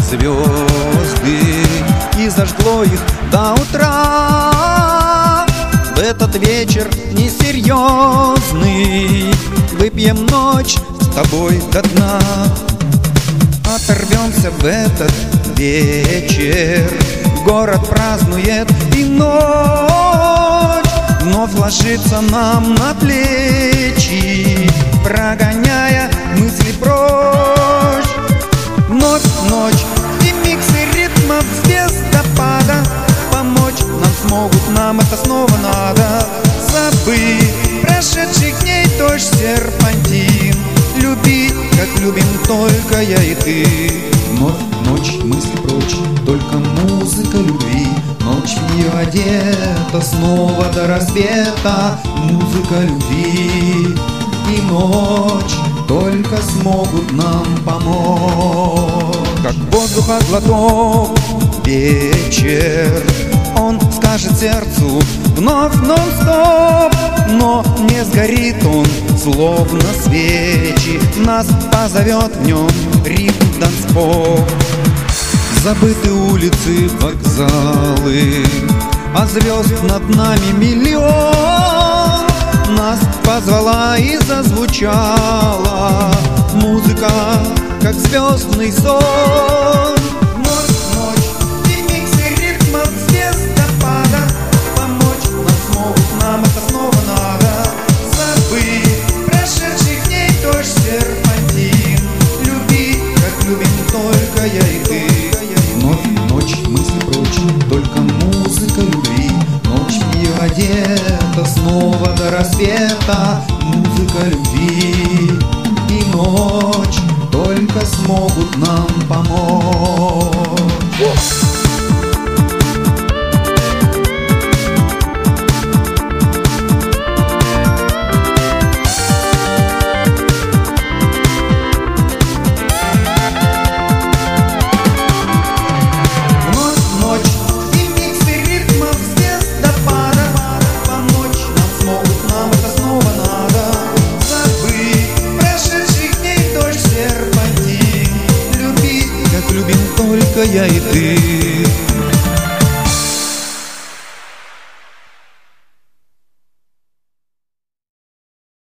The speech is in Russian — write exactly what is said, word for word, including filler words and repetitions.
звезды и зажгло их до утра. В этот вечер несерьезный выпьем ночь с тобой до дна. Оторвемся в этот вечер, город празднует и ночь вновь ложится нам на плечи, прогоняя мысли прочь. Вновь ночь и миксы ритмов звездопада, помочь нам смогут, нам это снова надо. Забыть прошедших дней дождь, серпантин, любить, как любим только я и ты. Вновь ночь, мысли прочь, только музыка любви. Ночь в нее одета снова до рассвета. Музыка любви и ночь только смогут нам помочь. Как воздуха глоток вечер, он скажет сердцу вновь нон-стоп, но не сгорит он, словно свечи. Нас позовет в нем ритм танцпол. Забыты улицы, вокзалы, а звезд над нами миллион. Нас позвала и зазвучала музыка, как звездный сон. Ночь, ночь и миксы ритмов звездопада, помочь нам смогут, нам это снова надо. Забыть прошедших дней дождь, серпантин, любить, как любим только я и ты. Вновь ночь, мысли прочь, только музыка любви. Ночь в нее одета снова до рассвета. Музыка любви и ночь только смогут нам помочь. Я и ты.